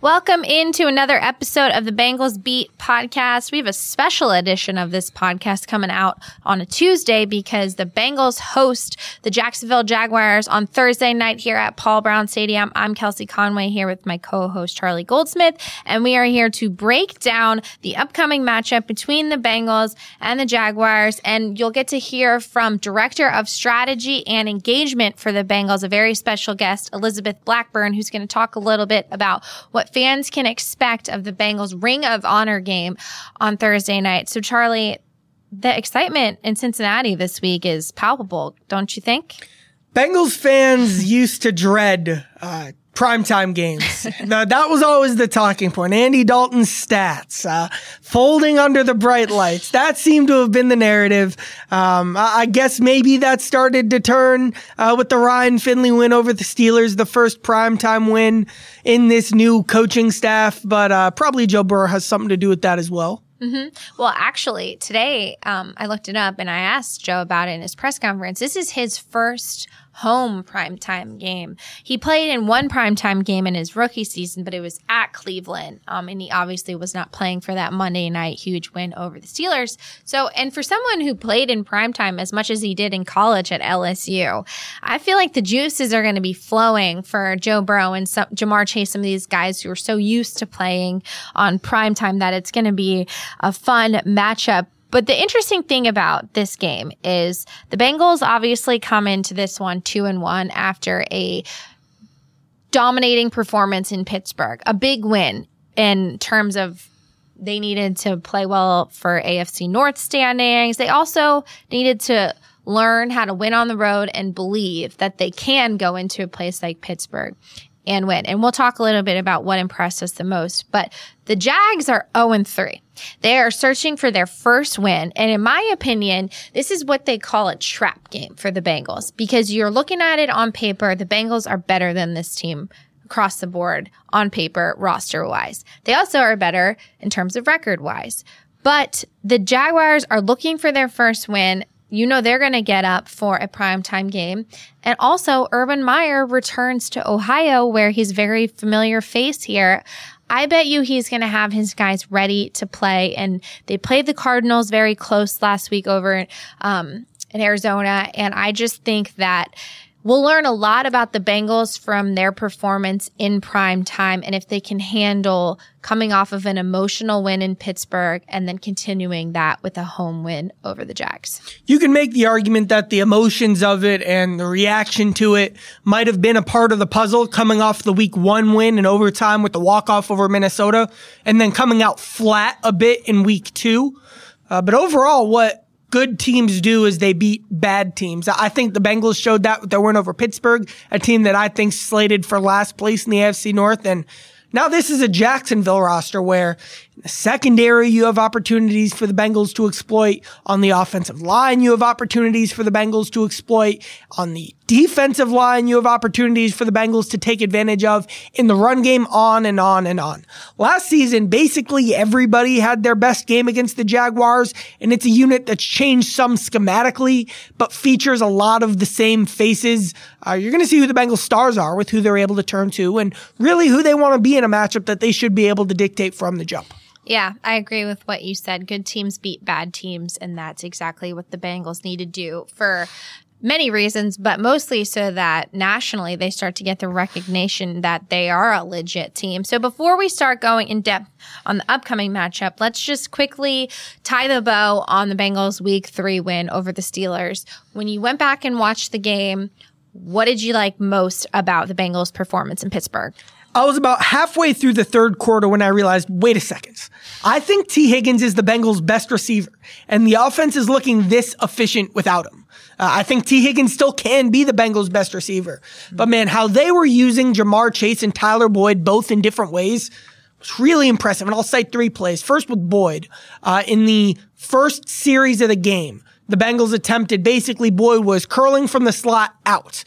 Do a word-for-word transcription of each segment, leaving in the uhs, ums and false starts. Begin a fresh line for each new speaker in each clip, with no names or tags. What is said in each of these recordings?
Welcome into another episode of the Bengals Beat podcast. We have a special edition of this podcast coming out on a Tuesday because the Bengals host the Jacksonville Jaguars on Thursday night here at Paul Brown Stadium. I'm Kelsey Conway here with my co-host Charlie Goldsmith, and we are here to break down the upcoming matchup between the Bengals and the Jaguars. And you'll get to hear from Director of Strategy and Engagement for the Bengals, a very special guest, Elizabeth Blackburn, who's going to talk a little bit about what fans can expect of the Bengals Ring of Honor game on Thursday night. So, Charlie, the excitement in Cincinnati this week is palpable, don't you think?
Bengals fans used to dread uh, primetime games. the, that was always the talking point. Andy Dalton's stats, uh, folding under the bright lights. That seemed to have been the narrative. Um, I, I guess maybe that started to turn uh, with the Ryan Finley win over the Steelers, the first primetime win in this new coaching staff. But uh, probably Joe Burrow has something to do with that as well.
Mm-hmm. Well, actually, today um, I looked it up and I asked Joe about it in his press conference. This is his first home primetime game. He played in one primetime game in his rookie season, but it was at Cleveland. Um, and he obviously was not playing for that Monday night huge win over the Steelers. So, and for someone who played in primetime as much as he did in college at L S U, I feel like the juices are going to be flowing for Joe Burrow and some, Ja'Marr Chase, some of these guys who are so used to playing on primetime that it's going to be a fun matchup. But the interesting thing about this game is the Bengals obviously come into this one two and one after a dominating performance in Pittsburgh, a big win in terms of they needed to play well for A F C North standings. They also needed to learn how to win on the road and believe that they can go into a place like Pittsburgh and win. And we'll talk a little bit about what impressed us the most. But the Jags are oh and three. They are searching for their first win. And in my opinion, this is what they call a trap game for the Bengals, because you're looking at it on paper. The Bengals are better than this team across the board on paper, roster-wise. They also are better in terms of record-wise. But the Jaguars are looking for their first win. You know they're going to get up for a primetime game. And also, Urban Meyer returns to Ohio, where he's a very familiar face here. I bet you he's going to have his guys ready to play. And they played the Cardinals very close last week over um, in Arizona. And I just think that we'll learn a lot about the Bengals from their performance in prime time and if they can handle coming off of an emotional win in Pittsburgh and then continuing that with a home win over the Jags.
You can make the argument that the emotions of it and the reaction to it might have been a part of the puzzle, coming off the week one win in overtime with the walk-off over Minnesota and then coming out flat a bit in week two. Uh, but overall, what good teams do is they beat bad teams. I think the Bengals showed that with their win over Pittsburgh, a team that I think slated for last place in the A F C North. And now this is a Jacksonville roster where in the secondary you have opportunities for the Bengals to exploit. On the offensive line, you have opportunities for the Bengals to exploit. On the defensive line, you have opportunities for the Bengals to take advantage of. In the run game, on and on and on. Last season, basically everybody had their best game against the Jaguars, and it's a unit that's changed some schematically, but features a lot of the same faces. Uh, you're going to see who the Bengals stars are with who they're able to turn to and really who they want to be in a matchup that they should be able to dictate from the jump.
Yeah, I agree with what you said. Good teams beat bad teams, and that's exactly what the Bengals need to do for many reasons, but mostly so that nationally they start to get the recognition that they are a legit team. So before we start going in depth on the upcoming matchup, let's just quickly tie the bow on the Bengals week three win over the Steelers. When you went back and watched the game, what did you like most about the Bengals' performance in Pittsburgh?
I was about halfway through the third quarter when I realized, wait a second. I think T. Higgins is the Bengals' best receiver, and the offense is looking this efficient without him. Uh, I think T. Higgins still can be the Bengals' best receiver. But man, how they were using Ja'Marr Chase and Tyler Boyd both in different ways was really impressive. And I'll cite three plays. First with Boyd. Uh, in the first series of the game, the Bengals attempted, basically Boyd was curling from the slot out.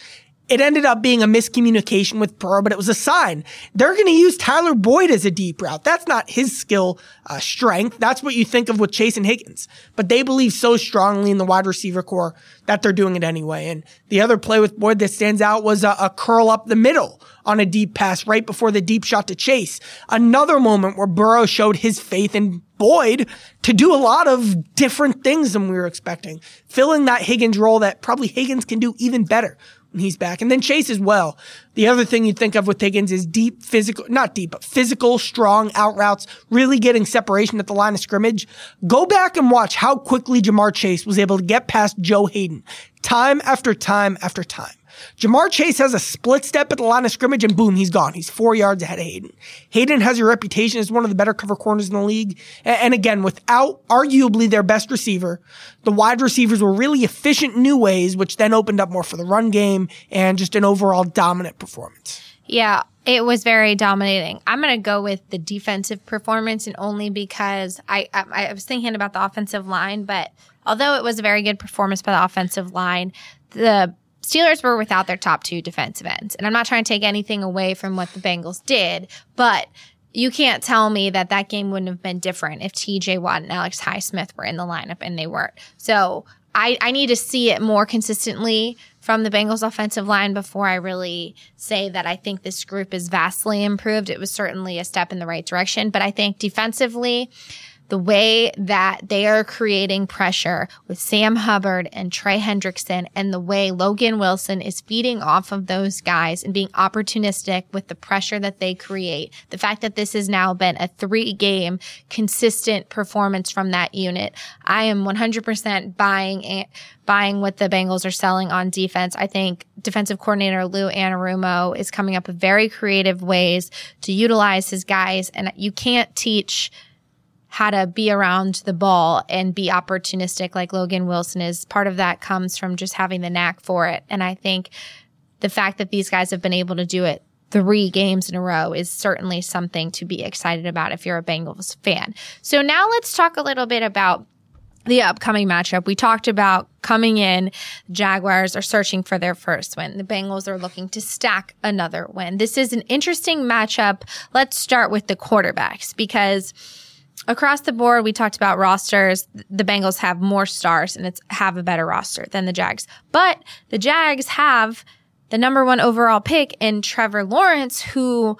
It ended up being a miscommunication with Burrow, but it was a sign. They're going to use Tyler Boyd as a deep route. That's not his skill uh, strength. That's what you think of with Chase and Higgins. But they believe so strongly in the wide receiver core that they're doing it anyway. And the other play with Boyd that stands out was a, a curl up the middle on a deep pass right before the deep shot to Chase. Another moment where Burrow showed his faith in Boyd to do a lot of different things than we were expecting, filling that Higgins role that probably Higgins can do even better when he's back. And then Chase as well. The other thing you think of with Higgins is deep physical, not deep, but physical, strong out routes, really getting separation at the line of scrimmage. Go back and watch how quickly Ja'Marr Chase was able to get past Joe Hayden time after time after time. Ja'Marr Chase has a split step at the line of scrimmage and boom, he's gone. He's four yards ahead of Hayden. Hayden has a reputation as one of the better cover corners in the league. And again, without arguably their best receiver, the wide receivers were really efficient in new ways, which then opened up more for the run game and just an overall dominant performance.
Yeah, it was very dominating. I'm going to go with the defensive performance, and only because I, I I was thinking about the offensive line, but although it was a very good performance by the offensive line, the Steelers were without their top two defensive ends. And I'm not trying to take anything away from what the Bengals did, but you can't tell me that that game wouldn't have been different if T J Watt and Alex Highsmith were in the lineup and they weren't. So I, I need to see it more consistently from the Bengals offensive line before I really say that I think this group is vastly improved. It was certainly a step in the right direction, but I think defensively, the way that they are creating pressure with Sam Hubbard and Trey Hendrickson, and the way Logan Wilson is feeding off of those guys and being opportunistic with the pressure that they create. The fact that this has now been a three-game consistent performance from that unit, I am one hundred percent buying buying what the Bengals are selling on defense. I think defensive coordinator Lou Anarumo is coming up with very creative ways to utilize his guys, and you can't teach how to be around the ball and be opportunistic like Logan Wilson is. Part of that comes from just having the knack for it. And I think the fact that these guys have been able to do it three games in a row is certainly something to be excited about if you're a Bengals fan. So now let's talk a little bit about the upcoming matchup. We talked about coming in, Jaguars are searching for their first win. The Bengals are looking to stack another win. This is an interesting matchup. Let's start with the quarterbacks, because across the board, we talked about rosters. The Bengals have more stars and it's have a better roster than the Jags. But the Jags have the number one overall pick in Trevor Lawrence, who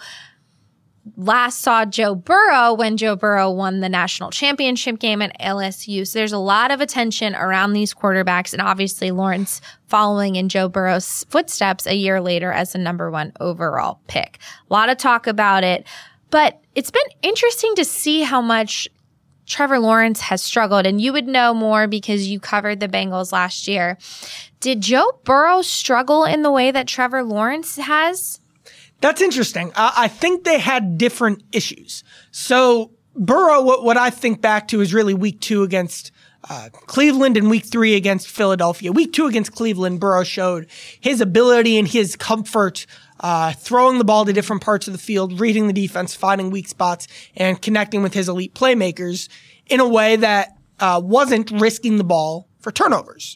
last saw Joe Burrow when Joe Burrow won the national championship game at L S U. So there's a lot of attention around these quarterbacks, and obviously Lawrence following in Joe Burrow's footsteps a year later as the number one overall pick. A lot of talk about it. But it's been interesting to see how much Trevor Lawrence has struggled, and you would know more because you covered the Bengals last year. Did Joe Burrow struggle in the way that Trevor Lawrence has?
That's interesting. I, I think they had different issues. So Burrow, what, what I think back to is really week two against uh, Cleveland and week three against Philadelphia. Week two against Cleveland, Burrow showed his ability and his comfort Uh, throwing the ball to different parts of the field, reading the defense, finding weak spots, and connecting with his elite playmakers in a way that uh, wasn't risking the ball for turnovers.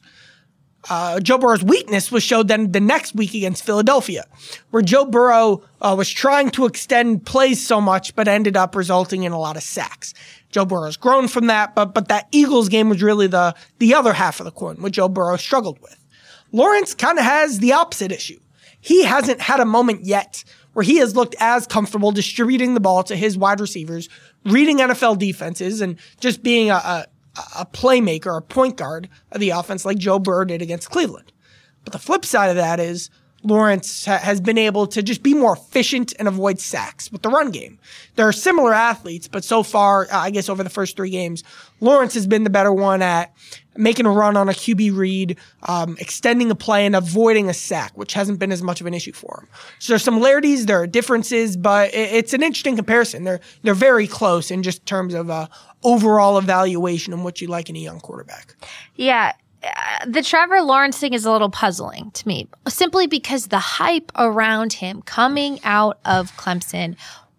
Uh, Joe Burrow's weakness was showed then the next week against Philadelphia, where Joe Burrow uh, was trying to extend plays so much, but ended up resulting in a lot of sacks. Joe Burrow's grown from that, but but that Eagles game was really the the other half of the coin, what Joe Burrow struggled with. Lawrence kind of has the opposite issue. He hasn't had a moment yet where he has looked as comfortable distributing the ball to his wide receivers, reading N F L defenses, and just being a, a, a playmaker, a point guard of the offense like Joe Burrow did against Cleveland. But the flip side of that is Lawrence ha- has been able to just be more efficient and avoid sacks with the run game. There are similar athletes, but so far, I guess over the first three games, Lawrence has been the better one at making a run on a Q B read, um, extending a play, and avoiding a sack, which hasn't been as much of an issue for him. So there's similarities, there are differences, but it's an interesting comparison. They're they're very close in just terms of uh, overall evaluation and what you like in a young quarterback.
Yeah. The Trevor Lawrence thing is a little puzzling to me, simply because the hype around him coming out of Clemson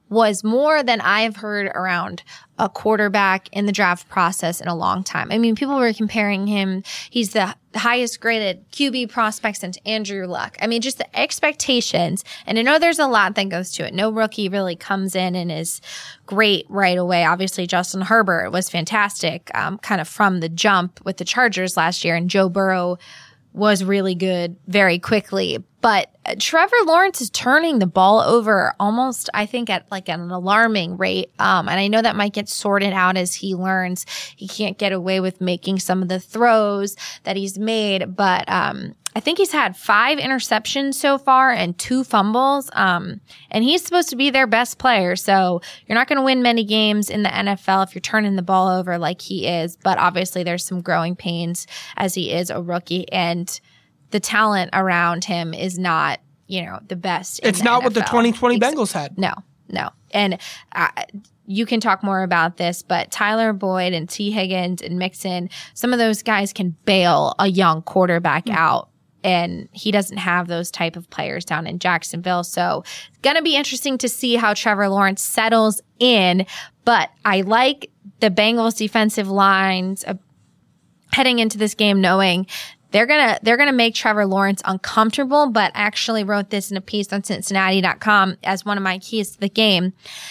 was more than I've heard around a quarterback in the draft process in a long time. I mean, people were comparing him. He's the highest graded Q B prospect since Andrew Luck. I mean, just the expectations. And I know there's a lot that goes to it. No rookie really comes in and is great right away. Obviously, Justin Herbert was fantastic um, kind of from the jump with the Chargers last year. And Joe Burrow was really good very quickly. But Trevor Lawrence is turning the ball over almost, I think, at like an alarming rate. Um, and I know that might get sorted out as he learns. He can't get away with making some of the throws that he's made. But um, I think he's had five interceptions so far and two fumbles. Um, and he's supposed to be their best player. So you're not going to win many games in the N F L if you're turning the ball over like he is. But obviously there's some growing pains as he is a rookie. And the talent around him is not, you know, the best.
It's not what the twenty twenty Bengals had.
No, no. And uh, you can talk more about this, but Tyler Boyd and T. Higgins and Mixon, some of those guys can bail a young quarterback mm-hmm. out. And he doesn't have those type of players down in Jacksonville. So it's going to be interesting to see how Trevor Lawrence settles in. But I like the Bengals defensive lines uh, heading into this game knowing They're gonna they're gonna make Trevor Lawrence uncomfortable, but I actually wrote this in a piece on Cincinnati dot com as one of my keys to the game.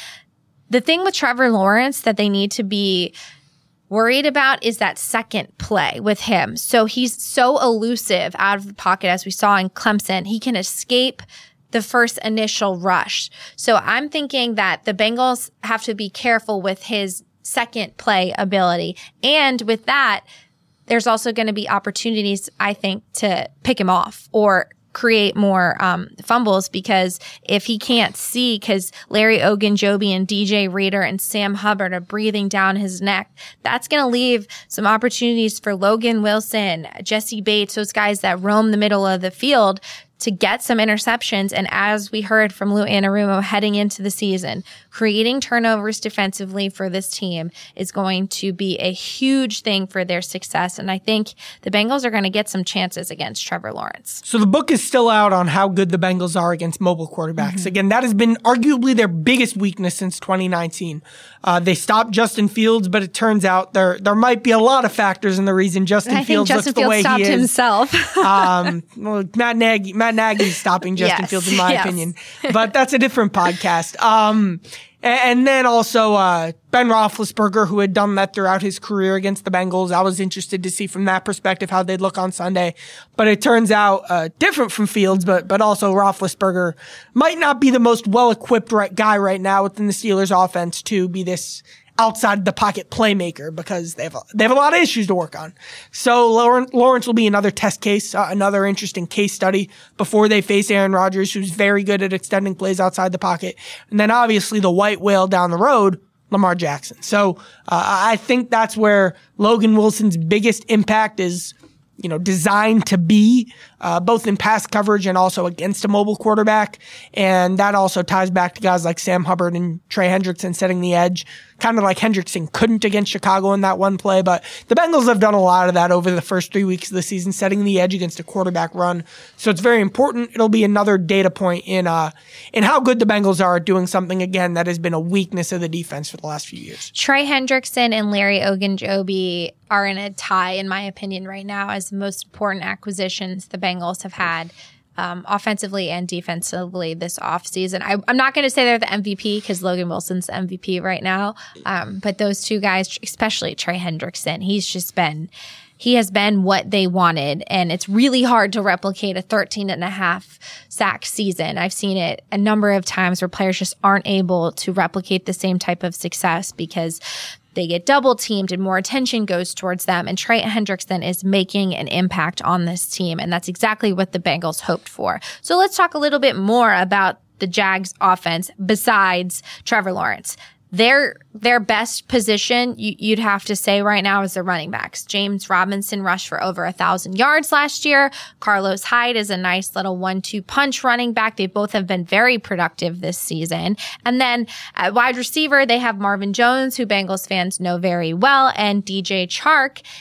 The thing with Trevor Lawrence that they need to be worried about is that second play with him. So he's so elusive out of the pocket, as we saw in Clemson. He can escape the first initial rush. So I'm thinking that the Bengals have to be careful with his second play ability. And with that, there's also going to be opportunities, I think, to pick him off or create more um, fumbles, because if he can't see, because Larry Ogunjobi and D J Reader and Sam Hubbard are breathing down his neck, that's going to leave some opportunities for Logan Wilson, Jesse Bates, those guys that roam the middle of the field to get some interceptions. And as we heard from Lou Anarumo heading into the season, creating turnovers defensively for this team is going to be a huge thing for their success. And I think the Bengals are going to get some chances against Trevor Lawrence.
So the book is still out on how good the Bengals are against mobile quarterbacks. Mm-hmm. Again, that has been arguably their biggest weakness since twenty nineteen. Uh, they stopped Justin Fields, but it turns out there there might be a lot of factors in the reason Justin
I
Fields
think Justin
looks the
Fields
way
stopped
he is.
himself.
um, well, Matt Nagy, Matt Nagy's stopping Justin
yes,
Fields, in my
yes.
opinion, but that's a different podcast. Um, and then also uh, Ben Roethlisberger, who had done that throughout his career against the Bengals. I was interested to see from that perspective how they'd look on Sunday. But it turns out uh, different from Fields, but but also Roethlisberger might not be the most well-equipped right guy right now within the Steelers' offense to be this outside the pocket playmaker, because they have a, they have a lot of issues to work on. So Lawrence, Lawrence will be another test case, uh, another interesting case study before they face Aaron Rodgers, who's very good at extending plays outside the pocket. And then obviously the white whale down the road, Lamar Jackson. So uh, I think that's where Logan Wilson's biggest impact is, you know, designed to be, uh, both in pass coverage and also against a mobile quarterback. And that also ties back to guys like Sam Hubbard and Trey Hendrickson setting the edge, kind of like Hendrickson couldn't against Chicago in that one play. But the Bengals have done a lot of that over the first three weeks of the season, setting the edge against a quarterback run. So it's very important. It'll be another data point in, uh, in how good the Bengals are at doing something, again, that has been a weakness of the defense for the last few years.
Trey Hendrickson and Larry Ogunjobi are in a tie, in my opinion, right now as the most important acquisitions the Bengals have had um, offensively and defensively this offseason. I, I'm not going to say they're the M V P because Logan Wilson's the M V P right now, um, but those two guys, especially Trey Hendrickson, he's just been he has been what they wanted, and it's really hard to replicate a thirteen and a half sack season. I've seen it a number of times where players just aren't able to replicate the same type of success because they get double teamed and more attention goes towards them. And Trey Hendrickson is making an impact on this team. And that's exactly what the Bengals hoped for. So let's talk a little bit more about the Jags offense besides Trevor Lawrence. Their their best position, you, you'd have to say right now, is the running backs. James Robinson rushed for over a thousand yards last year. Carlos Hyde is a nice little one two punch running back. They both have been very productive this season. And then at wide receiver, they have Marvin Jones, who Bengals fans know very well, and D J Chark.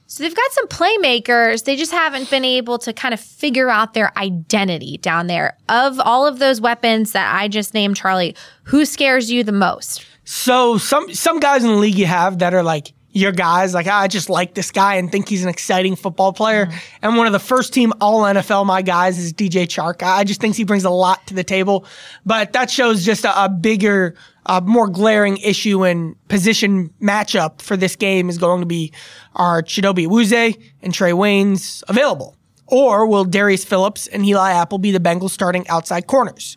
So they've got some playmakers. They just haven't been able to kind of figure out their identity down there. Of all of those weapons that I just named, Charlie, who scares you the most?
So some some guys in the league you have that are like your guys, like, I just like this guy and think he's an exciting football player. Mm-hmm. And one of the first team all N F L, my guys, is D J Chark. I just think he brings a lot to the table. But that shows just a, a bigger, uh, more glaring issue and position matchup for this game is going to be, are Chidobe Awuzie and Trey Waynes available? Or will Darius Phillips and Eli Apple be the Bengals starting outside corners?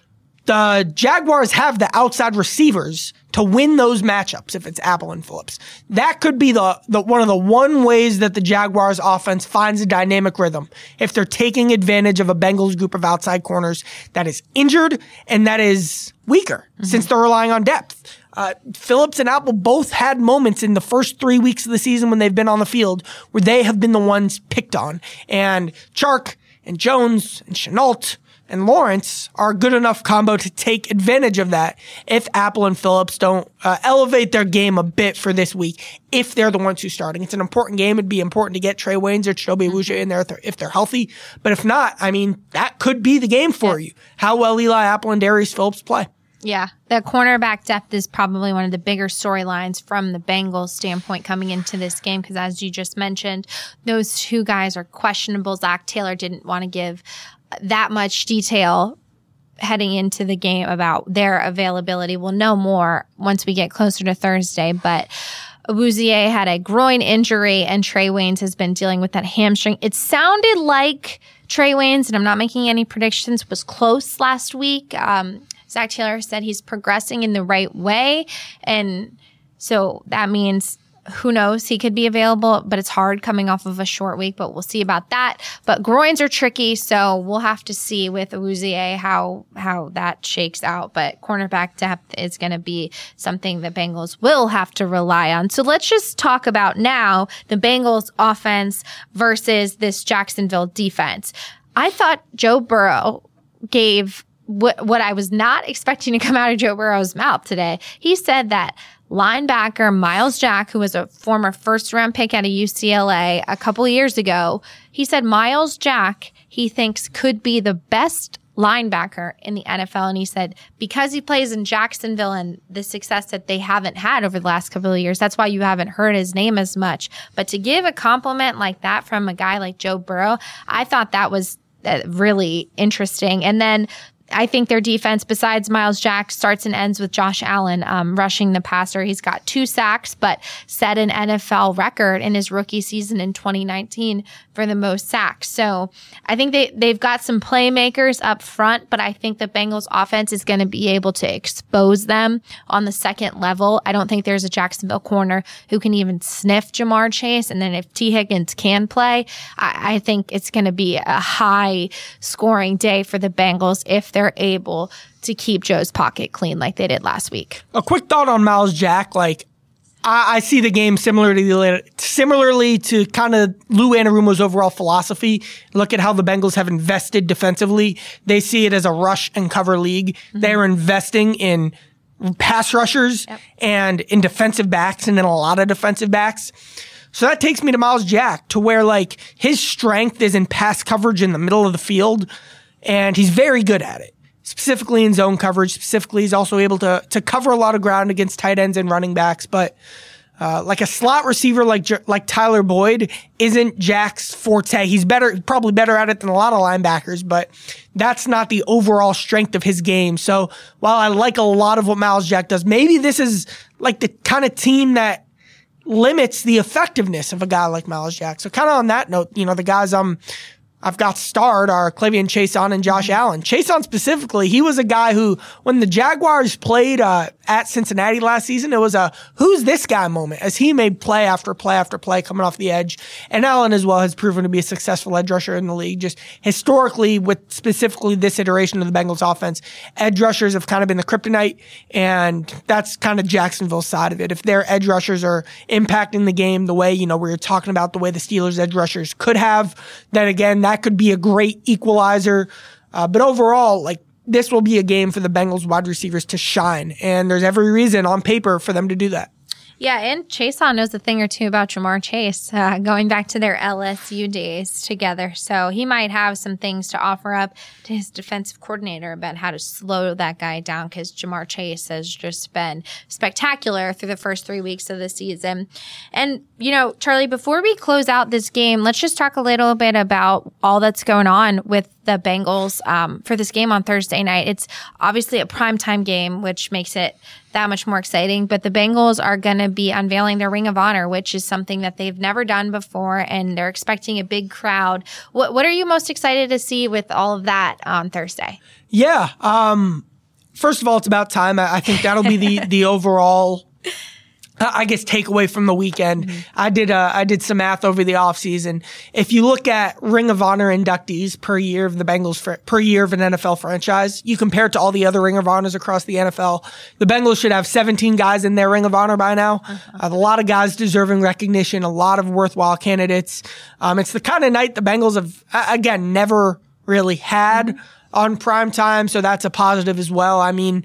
The Jaguars have the outside receivers to win those matchups if it's Apple and Phillips. That could be the, the one of the one ways that the Jaguars offense finds a dynamic rhythm. If they're taking advantage of a Bengals group of outside corners that is injured and that is weaker mm-hmm. since they're relying on depth. Uh, Phillips and Apple both had moments in the first three weeks of the season when they've been on the field where they have been the ones picked on. And Chark and Jones and Shenault and Lawrence are a good enough combo to take advantage of that if Apple and Phillips don't uh, elevate their game a bit for this week, if they're the ones who starting. It's an important game. It'd be important to get Trey Waynes or Chidobe Awuzie in there if they're, if they're healthy. But if not, I mean, that could be the game for you. How well Eli Apple and Darius Phillips play.
Yeah, the cornerback depth is probably one of the bigger storylines from the Bengals standpoint coming into this game because, as you just mentioned, those two guys are questionable. Zach Taylor didn't want to give that much detail heading into the game about their availability. We'll know more once we get closer to Thursday, but Awuzie had a groin injury and Trey Waynes has been dealing with that hamstring. It sounded like Trey Waynes, and I'm not making any predictions, was close last week. Um, Zach Taylor said he's progressing in the right way. And so that means, who knows, he could be available, but it's hard coming off of a short week, but we'll see about that. But groins are tricky, so we'll have to see with Awuzie how, how that shakes out. But cornerback depth is going to be something the Bengals will have to rely on. So let's just talk about now the Bengals offense versus this Jacksonville defense. I thought Joe Burrow gave what, what I was not expecting to come out of Joe Burrow's mouth today. He said that linebacker Myles Jack, who was a former first-round pick out of U C L A a couple of years ago, he said Myles Jack, he thinks, could be the best linebacker in the N F L. And he said because he plays in Jacksonville and the success that they haven't had over the last couple of years, that's why you haven't heard his name as much. But to give a compliment like that from a guy like Joe Burrow, I thought that was really interesting. And then I think their defense, besides Myles Jack, starts and ends with Josh Allen um, rushing the passer. He's got two sacks, but set an N F L record in his rookie season in twenty nineteen for the most sacks. So I think they, they've got some playmakers up front, but I think the Bengals offense is going to be able to expose them on the second level. I don't think there's a Jacksonville corner who can even sniff Jamar Chase. And then if T. Higgins can play, I, I think it's going to be a high scoring day for the Bengals if they're able to keep Joe's pocket clean like they did last week.
A quick thought on Myles Jack. Like, I, I see the game similarly, similarly to kind of Lou Anarumo's overall philosophy. Look at how the Bengals have invested defensively. They see it as a rush and cover league. Mm-hmm. They're investing in pass rushers yep. and in defensive backs and in a lot of defensive backs. So that takes me to Myles Jack, to where like his strength is in pass coverage in the middle of the field, and he's very good at it. Specifically in zone coverage, specifically he's also able to to cover a lot of ground against tight ends and running backs. But uh, like a slot receiver like like Tyler Boyd isn't Jack's forte. He's better, probably better at it than a lot of linebackers, but that's not the overall strength of his game. So while I like a lot of what Myles Jack does, maybe this is like the kind of team that limits the effectiveness of a guy like Myles Jack. So kind of on that note, you know, the guys um I've got starred are Clevian Chason and Josh Allen. Chason specifically, he was a guy who, when the Jaguars played uh, at Cincinnati last season, it was a who's this guy moment as he made play after play after play coming off the edge. And Allen as well has proven to be a successful edge rusher in the league. Just historically, with specifically this iteration of the Bengals offense, edge rushers have kind of been the kryptonite, and that's kind of Jacksonville's side of it. If their edge rushers are impacting the game the way, you know, we were talking about the way the Steelers edge rushers could have, then again, that could be a great equalizer. Uh, but overall, like, this will be a game for the Bengals wide receivers to shine. And there's every reason on paper for them to do that.
Yeah, and Chaseon knows a thing or two about Ja'Marr Chase, uh, going back to their L S U days together. So he might have some things to offer up to his defensive coordinator about how to slow that guy down, because Ja'Marr Chase has just been spectacular through the first three weeks of the season. And, you know, Charlie, before we close out this game, let's just talk a little bit about all that's going on with the Bengals um, for this game on Thursday night. It's obviously a primetime game, which makes it that much more exciting. But the Bengals are going to be unveiling their Ring of Honor, which is something that they've never done before, and they're expecting a big crowd. What What are you most excited to see with all of that on Thursday?
Yeah. Um, first of all, it's about time. I, I think that'll be the the overall, I guess, takeaway from the weekend. Mm-hmm. I did uh, I did some math over the offseason. If you look at Ring of Honor inductees per year of the Bengals, fr- per year of an N F L franchise, you compare it to all the other Ring of Honors across the N F L, the Bengals should have seventeen guys in their Ring of Honor by now. Uh-huh. Uh, a lot of guys deserving recognition, a lot of worthwhile candidates. Um, it's the kind of night the Bengals have, uh, again, never really had mm-hmm. on prime time, so that's a positive as well. I mean,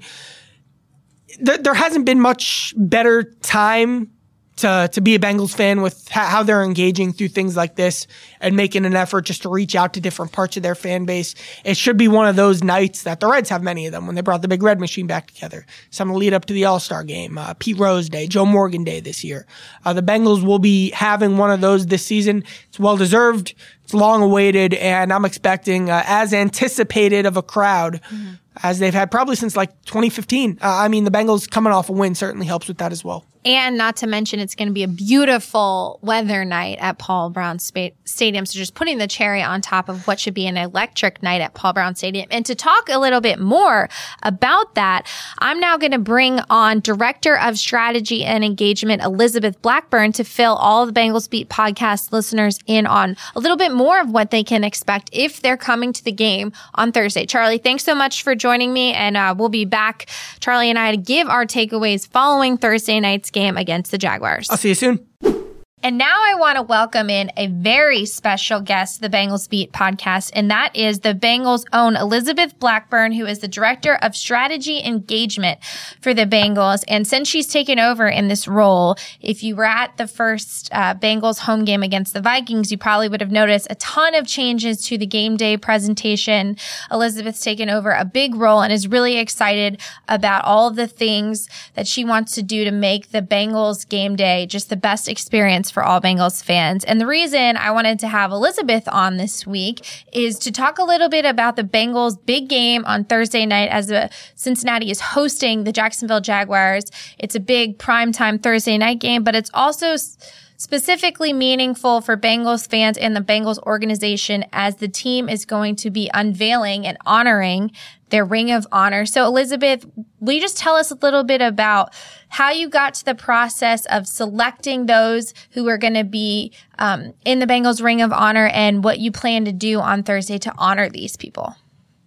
there hasn't been much better time to to be a Bengals fan with how they're engaging through things like this and making an effort just to reach out to different parts of their fan base. It should be one of those nights that the Reds have many of them when they brought the Big Red Machine back together. Some will lead up to the All-Star game, uh, Pete Rose Day, Joe Morgan Day this year. Uh, the Bengals will be having one of those this season. It's well-deserved. It's long-awaited, and I'm expecting uh, as anticipated of a crowd mm-hmm. as they've had probably since like twenty fifteen. Uh, I mean, the Bengals coming off a win certainly helps with that as well.
And not to mention, it's going to be a beautiful weather night at Paul Brown Spa- Stadium. So just putting the cherry on top of what should be an electric night at Paul Brown Stadium. And to talk a little bit more about that, I'm now going to bring on Director of Strategy and Engagement, Elizabeth Blackburn, to fill all the Bengals Beat podcast listeners in on a little bit more of what they can expect if they're coming to the game on Thursday. Charlie, thanks so much for joining me. And uh, we'll be back, Charlie and I, to give our takeaways following Thursday night's game against the Jaguars.
I'll see you soon.
And now I want to welcome in a very special guest to the Bengals Beat podcast, and that is the Bengals' own Elizabeth Blackburn, who is the Director of Strategy Engagement for the Bengals. And since she's taken over in this role, if you were at the first uh, Bengals home game against the Vikings, you probably would have noticed a ton of changes to the game day presentation. Elizabeth's taken over a big role and is really excited about all of the things that she wants to do to make the Bengals game day just the best experience for all Bengals fans. And the reason I wanted to have Elizabeth on this week is to talk a little bit about the Bengals' big game on Thursday night as the Cincinnati is hosting the Jacksonville Jaguars. It's a big primetime Thursday night game, but it's also specifically meaningful for Bengals fans and the Bengals organization as the team is going to be unveiling and honoring their Ring of Honor. So, Elizabeth, will you just tell us a little bit about how you got to the process of selecting those who are going to be um, in the Bengals Ring of Honor and what you plan to do on Thursday to honor these people?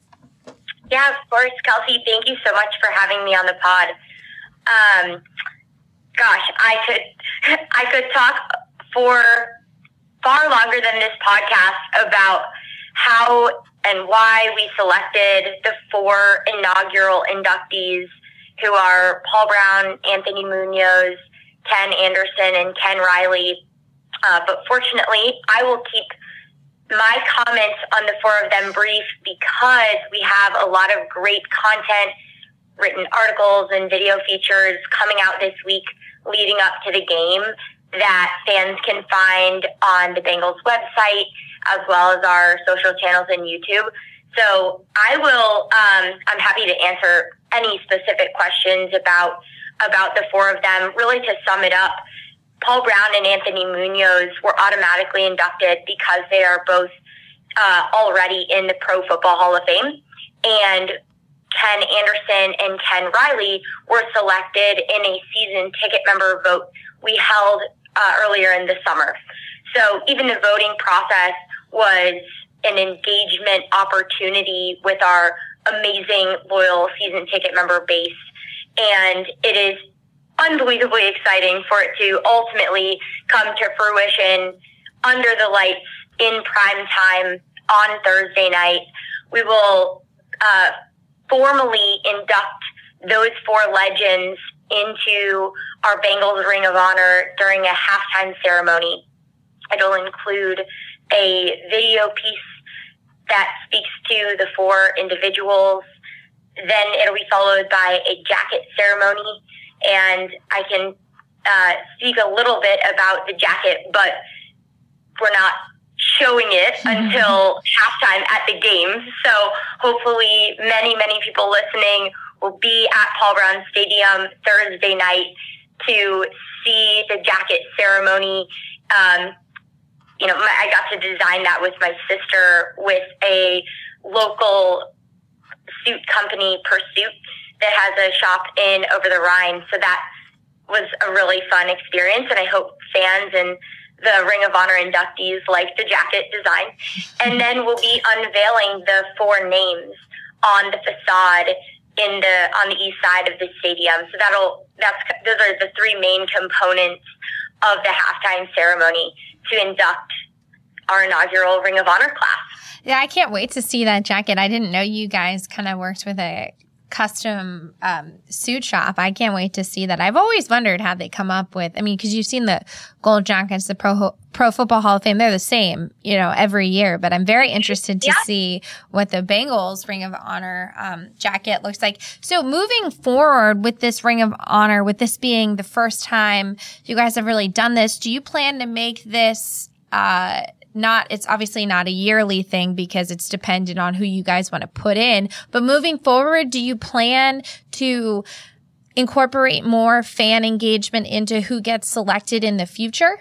Yeah, of course, Kelsey. Thank you so much for having me on the pod. Um, gosh, I could I could talk for far longer than this podcast about how and why we selected the four inaugural inductees, who are Paul Brown, Anthony Munoz, Ken Anderson, and Ken Riley. Uh, but fortunately, I will keep my comments on the four of them brief because we have a lot of great content, written articles and video features coming out this week leading up to the game that fans can find on the Bengals website as well as our social channels and YouTube. So I will, um, I'm happy to answer any specific questions about about the four of them. Really, to sum it up, Paul Brown and Anthony Munoz were automatically inducted because they are both uh, already in the Pro Football Hall of Fame. And Ken Anderson and Ken Riley were selected in a season ticket member vote we held uh, earlier in the summer. So even the voting process was an engagement opportunity with our amazing, loyal season ticket member base. And it is unbelievably exciting for it to ultimately come to fruition under the lights in prime time on Thursday night. We will uh, formally induct those four legends into our Bengals Ring of Honor during a halftime ceremony. It'll include a video piece that speaks to the four individuals. Then it'll be followed by a jacket ceremony, and I can uh, speak a little bit about the jacket, but we're not showing it until halftime at the game. So hopefully many, many people listening will be at Paul Brown Stadium Thursday night to see the jacket ceremony. Um, you know, my, I got to design that with my sister with a local suit company, Pursuit, that has a shop in Over the Rhine. So that was a really fun experience, and I hope fans and the Ring of Honor inductees like the jacket design. And then we'll be unveiling the four names on the facade in the on the east side of the stadium. So that'll that's those are the three main components of the halftime ceremony to induct our inaugural Ring of Honor class.
Yeah, I can't wait to see that jacket. I didn't know you guys kind of worked with a custom um, suit shop. I can't wait to see that. I've always wondered how they come up with, I mean, because you've seen the gold jackets, the Pro Pro Football Hall of Fame, they're the same, you know, every year. But I'm very interested to yeah. see what the Bengals Ring of Honor um, jacket looks like. So moving forward with this Ring of Honor, with this being the first time you guys have really done this, do you plan to make this uh Not, it's obviously not a yearly thing because it's dependent on who you guys want to put in. But moving forward, do you plan to incorporate more fan engagement into who gets selected in the future?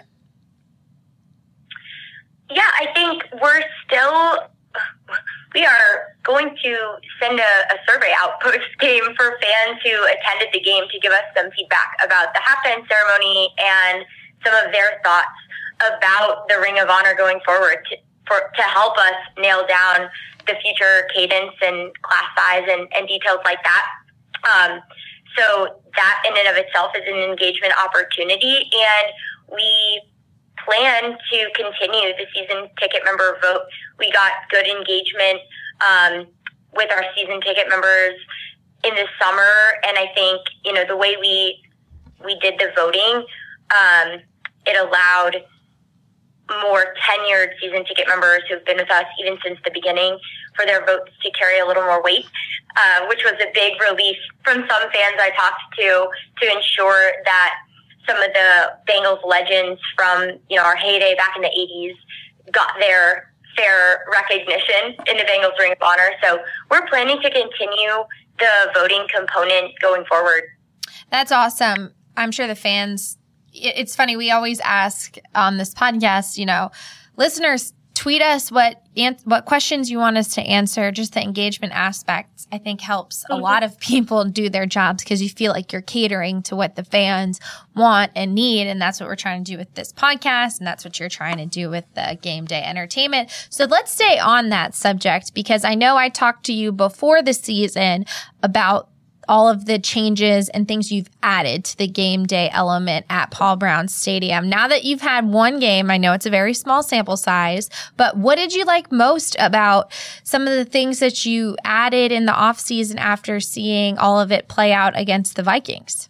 Yeah, I think we're still, we are going to send a, a survey out post-game for fans who attended the game to give us some feedback about the halftime ceremony and some of their thoughts about the Ring of Honor going forward to, for, to help us nail down the future cadence and class size and, and details like that. Um, so that in and of itself is an engagement opportunity, and we plan to continue the season ticket member vote. We got good engagement um, with our season ticket members in the summer, and I think, you know, the way we we did the voting, um, it allowed more tenured season ticket members who've been with us even since the beginning for their votes to carry a little more weight, uh, which was a big relief from some fans I talked to to ensure that some of the Bengals legends from, you know, our heyday back in the eighties got their fair recognition in the Bengals Ring of Honor. So we're planning to continue the voting component going forward.
That's awesome. I'm sure the fans, it's funny, we always ask on this podcast, you know, listeners, tweet us what what questions you want us to answer. Just the engagement aspect, I think, helps a lot of people do their jobs because you feel like you're catering to what the fans want and need. And that's what we're trying to do with this podcast. And that's what you're trying to do with the game day entertainment. So let's stay on that subject because I know I talked to you before the season about all of the changes and things you've added to the game day element at Paul Brown Stadium. Now that you've had one game, I know it's a very small sample size, but what did you like most about some of the things that you added in the offseason after seeing all of it play out against the Vikings?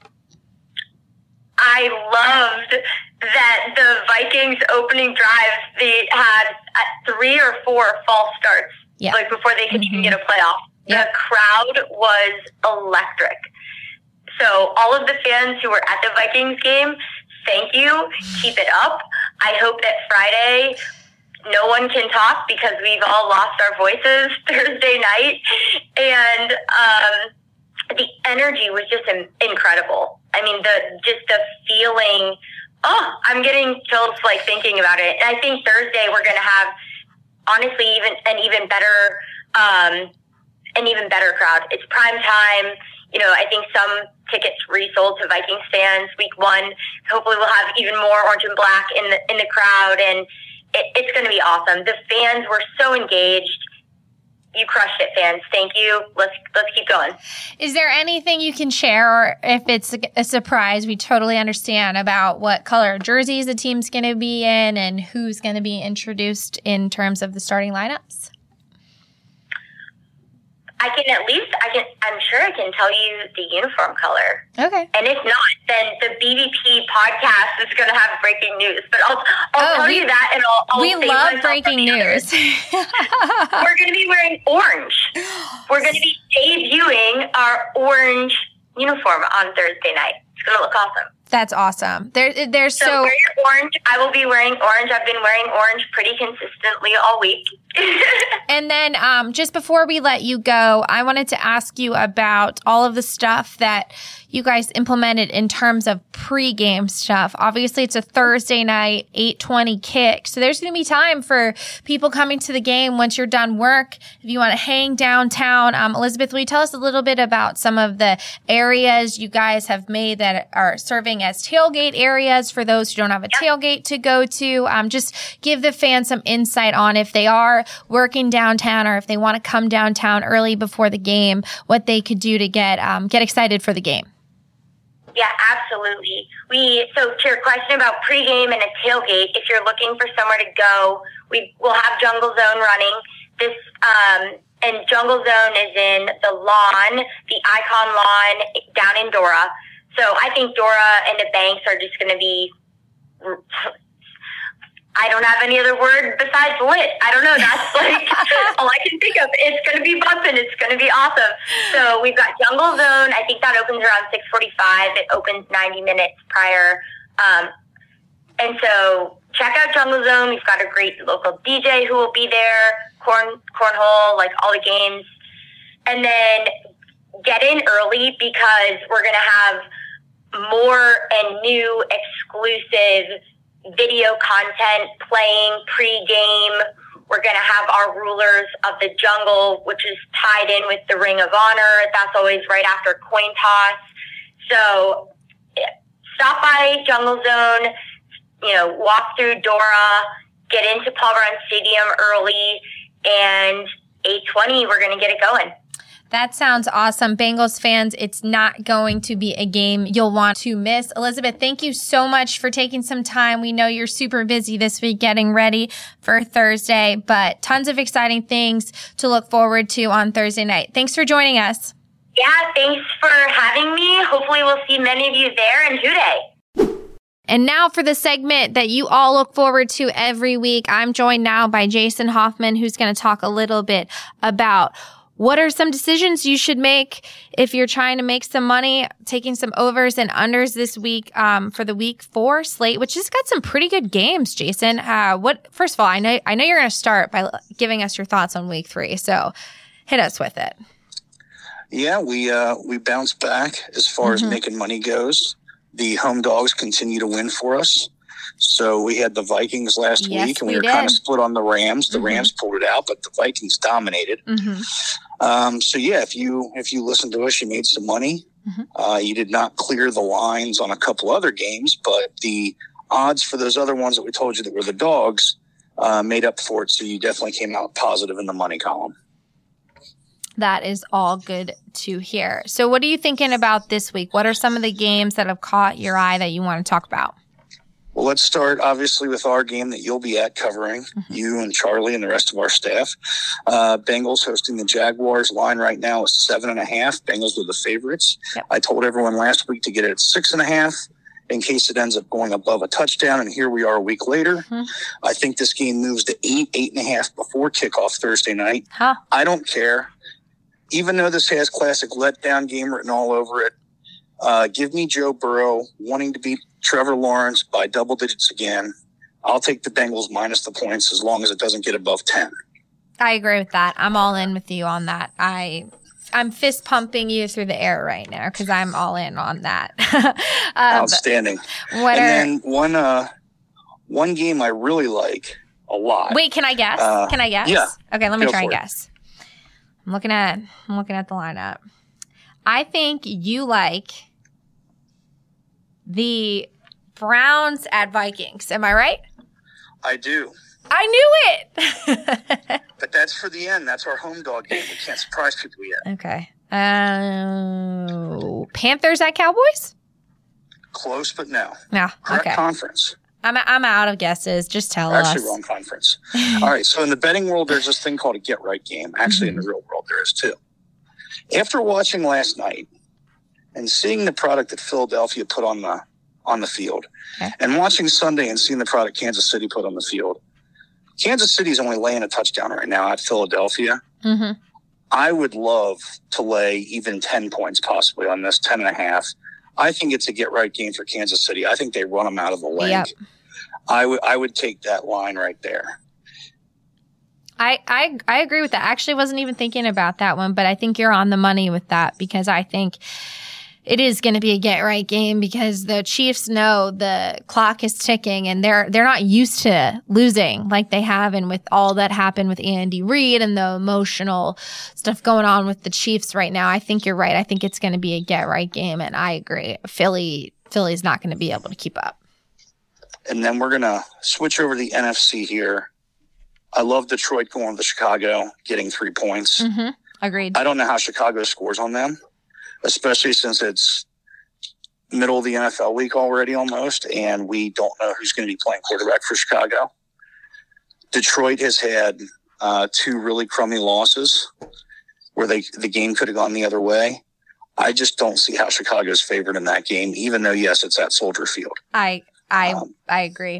I loved that the Vikings opening drive, they had three or four false starts, yeah. like before they could mm-hmm. even get a playoff. The crowd was electric. So all of the fans who were at the Vikings game, thank you. Keep it up. I hope that Friday no one can talk because we've all lost our voices Thursday night. And um, the energy was just incredible. I mean, the just the feeling, oh, I'm getting chills like thinking about it. And I think Thursday we're going to have, honestly, even an even better um an even better crowd. It's prime time. You know, I think some tickets resold to Vikings fans week one. Hopefully we'll have even more orange and black in the in the crowd, and it, it's going to be awesome. The fans were so engaged. You crushed it, fans. Thank you. Let's let's keep going.
Is there anything you can share, or if it's a, a surprise, we totally understand, about what color jerseys the team's going to be in and who's going to be introduced in terms of the starting lineups?
I can at least, I can, I'm sure I can tell you the uniform color.
Okay.
And if not, then the B V P podcast is going to have breaking news. But I'll, I'll
Oh,
tell
we-
you that, and I'll, I'll
We
save
love
myself
breaking
from the
news.
others. We're going to be wearing orange. We're going to be debuting our orange uniform on Thursday night. It's going to look awesome.
That's awesome. There, there's
So,
so,
wear your orange. I will be wearing orange. I've been wearing orange pretty consistently all week.
and then um, just before we let you go, I wanted to ask you about all of the stuff that you guys implemented in terms of pregame stuff. Obviously, it's a Thursday night, eight twenty kick. So there's going to be time for people coming to the game once you're done work. If you want to hang downtown, um, Elizabeth, will you tell us a little bit about some of the areas you guys have made that are serving as tailgate areas for those who don't have a tailgate to go to? Um, just give the fans some insight on if they are working downtown or if they want to come downtown early before the game, what they could do to get um, get excited for the game.
Yeah, absolutely. We so to your question about pregame and a tailgate, if you're looking for somewhere to go, we will have Jungle Zone running. This um, and Jungle Zone is in the lawn, the Icon lawn down in Dora. So I think Dora and the banks are just going to be. I don't have any other word besides lit. I don't know. That's like all I can think of. It's going to be bumping. It's going to be awesome. So we've got Jungle Zone. I think that opens around six forty-five. It opens ninety minutes prior. Um, and so check out Jungle Zone. We've got a great local D J who will be there, corn cornhole, like all the games. And then get in early because we're going to have more and new exclusive video content playing pre-game. We're going to have our Rulers of the Jungle, which is tied in with the Ring of Honor. That's always right after coin toss. So stop by Jungle Zone, you know, walk through Dora, get into Paul Brown Stadium early, and eight twenty, we're going to get it going.
That sounds awesome. Bengals fans, it's not going to be a game you'll want to miss. Elizabeth, thank you so much for taking some time. We know you're super busy this week getting ready for Thursday, but tons of exciting things to look forward to on Thursday night. Thanks for joining us.
Yeah, thanks for having me. Hopefully we'll see many of you there in Houday.
And now for the segment that you all look forward to every week. I'm joined now by Jason Hoffman, who's going to talk a little bit about what are some decisions you should make if you're trying to make some money, taking some overs and unders this week um, for the week four slate, which has got some pretty good games, Jason. Uh, what? First of all, I know I know you're going to start by giving us your thoughts on week three, so hit us with it.
Yeah, we uh, we bounced back as far mm-hmm. as making money goes. The home dogs continue to win for us. So we had the Vikings last
yes,
week, and we,
we
were
did.
kind of split on the Rams. The
mm-hmm.
Rams pulled it out, but the Vikings dominated.
Mm-hmm.
Um, so yeah, if you if you listened to us, you made some money. Mm-hmm. Uh, you did not clear the lines on a couple other games, but the odds for those other ones that we told you that were the dogs uh, made up for it. So you definitely came out positive in the money column.
That is all good to hear. So what are you thinking about this week? What are some of the games that have caught your eye that you want to talk about?
Well, let's start, obviously, with our game that you'll be at covering, mm-hmm. you and Charlie and the rest of our staff. Uh, Bengals hosting the Jaguars. Line right now is seven and a half. Bengals are the favorites. Yep. I told everyone last week to get it at six and a half in case it ends up going above a touchdown, and here we are a week later. Mm-hmm. I think this game moves to eight, eight and a half before kickoff Thursday night.
Huh.
I don't care. Even though this has classic letdown game written all over it, uh, give me Joe Burrow wanting to beat Trevor Lawrence by double digits again. I'll take the Bengals minus the points as long as it doesn't get above ten. I
agree with that. I'm all in with you on that. I, I'm fist pumping you through the air right now because I'm all in on that. um,
Outstanding.
What
and
are,
then one, uh, one game I really like a lot.
Wait, can I guess? Uh, can I guess?
Yeah.
Okay, let me
Go
try and
it.
guess. I'm looking at I'm looking at the lineup. I think you like the Browns at Vikings. Am I right?
I do.
I knew it.
But that's for the end. That's our home dog game. We can't surprise people yet.
Okay. Uh, Panthers at Cowboys?
Close, but no.
No.
Correct
okay.
conference.
I'm I'm out of guesses. Just tell
Actually,
us.
Actually, wrong conference. All right. So in the betting world, there's this thing called a get right game. Actually, mm-hmm. in the real world, there is too. After watching last night and seeing the product that Philadelphia put on the on the field, okay. and watching Sunday and seeing the product Kansas City put on the field, Kansas City's only laying a touchdown right now at Philadelphia.
Mm-hmm.
I would love to lay even ten points possibly on this, ten and a half. I think it's a get-right game for Kansas City. I think they run them out of the leg.
Yep.
I would I would take that line right there.
I, I I agree with that. I actually wasn't even thinking about that one, but I think you're on the money with that because I think it is going to be a get-right game because the Chiefs know the clock is ticking and they're they're not used to losing like they have, and with all that happened with Andy Reid and the emotional stuff going on with the Chiefs right now, I think you're right. I think it's going to be a get-right game, and I agree. Philly Philly's not going to be able to keep up.
And then we're going to switch over to the N F C here. I love Detroit going to Chicago, getting three points.
Mm-hmm. Agreed.
I don't know how Chicago scores on them, especially since it's middle of the N F L week already almost, and we don't know who's going to be playing quarterback for Chicago. Detroit has had uh, two really crummy losses where they the game could have gone the other way. I just don't see how Chicago's favored in that game, even though, yes, it's at Soldier Field.
I I
Um,
I agree.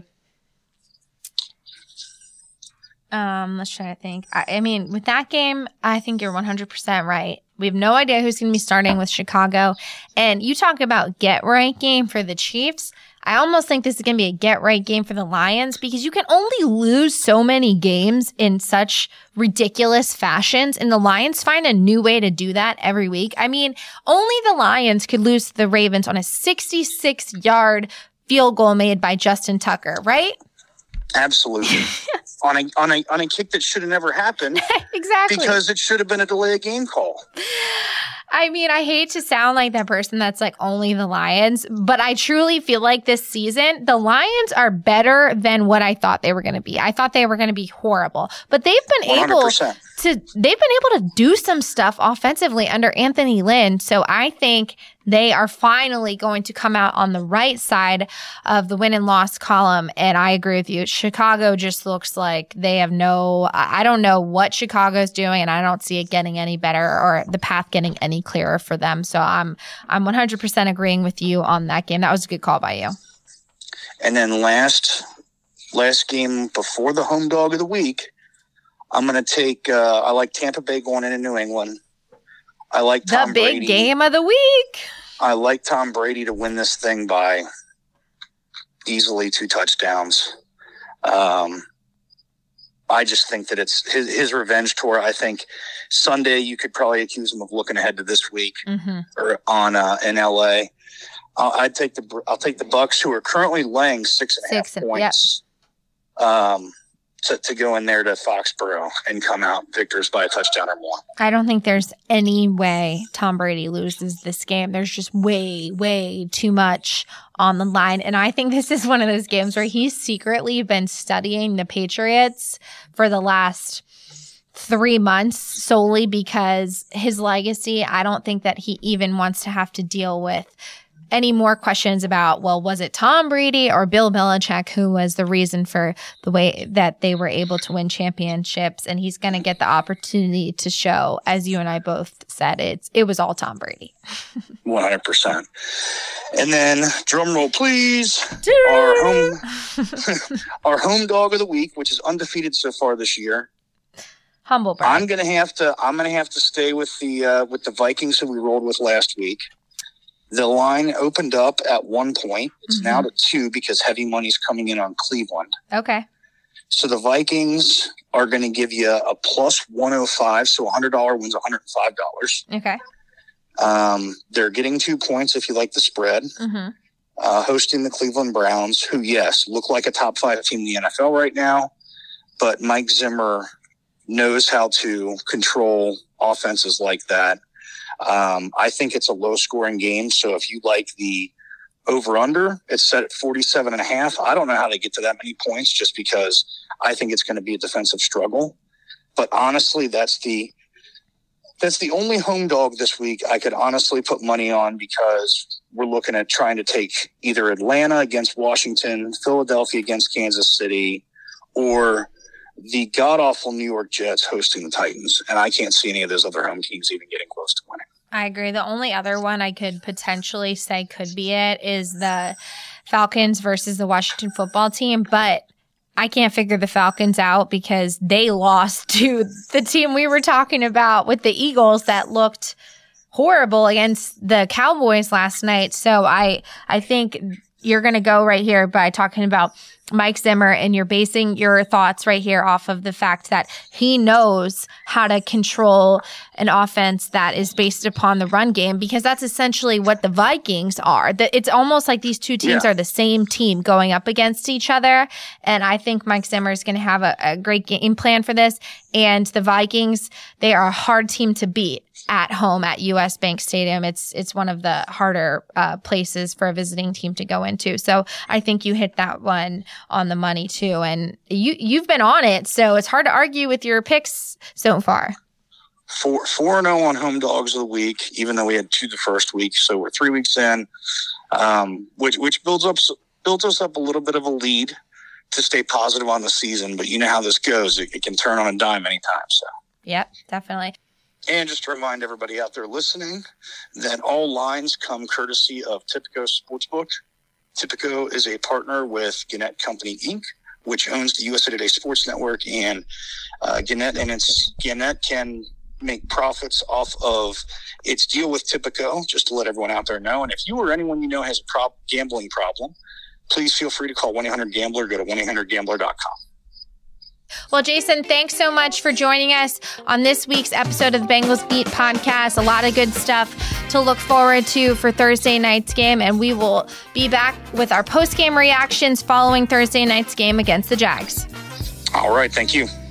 Um, let's try to think. I, I mean, with that game, I think you're one hundred percent right. We have no idea who's going to be starting with Chicago. And you talk about get-right game for the Chiefs. I almost think this is going to be a get-right game for the Lions because you can only lose so many games in such ridiculous fashions, and the Lions find a new way to do that every week. I mean, only the Lions could lose to the Ravens on a sixty-six-yard field goal made by Justin Tucker, right?
Absolutely. on a on a on a kick that should have never happened.
Exactly.
Because it should have been a delay of game call.
I mean, I hate to sound like that person that's like only the Lions, but I truly feel like this season, the Lions are better than what I thought they were going to be. I thought they were going to be horrible, but they've been
one hundred percent.
able to, they've been able to do some stuff offensively under Anthony Lynn. So I think they are finally going to come out on the right side of the win and loss column. And I agree with you. Chicago just looks like they have no, I don't know what Chicago's doing, and I don't see it getting any better or the path getting any clearer for them. So I'm, I'm one hundred percent agreeing with you on that game. That was a good call by you.
And then last, last game before the home dog of the week, I'm going to take, uh, I like Tampa Bay going into New England. I like Tom
the big
Brady.
game of the week.
I like Tom Brady to win this thing by easily two touchdowns. Um, I just think that it's his, his revenge tour. I think Sunday you could probably accuse him of looking ahead to this week
Mm-hmm.
or on uh, in L A. I'll, I'd take the I'll take the Bucks, who are currently laying six and a half
Six and-
points. Um, To, to go in there to Foxborough and come out victors by a touchdown or more.
I don't think there's any way Tom Brady loses this game. There's just way, way too much on the line. And I think this is one of those games where he's secretly been studying the Patriots for the last three months solely because his legacy, I don't think that he even wants to have to deal with any more questions about, well, was it Tom Brady or Bill Belichick who was the reason for the way that they were able to win championships? And he's going to get the opportunity to show, as you and I both said, it's it was all Tom Brady.
one hundred percent. And then, drum roll, please, our home, our home dog of the week, which is undefeated so far this year.
Humble brag.
I'm gonna have to. I'm gonna have to stay with the uh, with the Vikings who we rolled with last week. The line opened up at one point. It's
Mm-hmm.
now to two because heavy money's coming in on Cleveland.
Okay.
So the Vikings are going to give you a plus one oh five. So a one hundred dollars wins one hundred five dollars.
Okay.
Um, they're getting two points if you like the spread.
Mm-hmm.
Uh, hosting the Cleveland Browns, who, yes, look like a top five team in the N F L right now. But Mike Zimmer knows how to control offenses like that. Um, I think it's a low-scoring game. So if you like the over-under, it's set at forty-seven and a half. I don't know how they get to that many points just because I think it's going to be a defensive struggle. But honestly, that's the that's the only home dog this week I could honestly put money on because we're looking at trying to take either Atlanta against Washington, Philadelphia against Kansas City, or the god-awful New York Jets hosting the Titans, and I can't see any of those other home teams even getting close to winning.
I agree. The only other one I could potentially say could be it is the Falcons versus the Washington football team, but I can't figure the Falcons out because they lost to the team we were talking about with the Eagles that looked horrible against the Cowboys last night. So I I think you're going to go right here by talking about Mike Zimmer, and you're basing your thoughts right here off of the fact that he knows how to control an offense that is based upon the run game, because that's essentially what the Vikings are. It's almost like these two teams
yeah.
are the same team going up against each other. And I think Mike Zimmer is going to have a, a great game plan for this. And the Vikings, they are a hard team to beat at home at U S Bank Stadium. It's it's one of the harder uh, places for a visiting team to go into. So I think you hit that one on the money too. And you, you've been on it, so it's hard to argue with your picks so far.
Four, four and oh on home dogs of the week, even though we had two the first week. So we're three weeks in, um, which which builds up builds us up a little bit of a lead to stay positive on the season. But you know how this goes. It, it can turn on a dime anytime. So.
Yep, definitely.
And just to remind everybody out there listening that all lines come courtesy of Tipico Sportsbook. Tipico is a partner with Gannett Company, Incorporated, which owns the U S A Today Sports Network. And uh, Gannett and its Gannett can make profits off of its deal with Tipico, just to let everyone out there know. And if you or anyone you know has a prob- gambling problem, please feel free to call one eight hundred gambler. Go to one eight hundred gambler dot com.
Well, Jason, thanks so much for joining us on this week's episode of the Bengals Beat podcast. A lot of good stuff to look forward to for Thursday night's game, and we will be back with our post-game reactions following Thursday night's game against the Jags.
All right, thank you.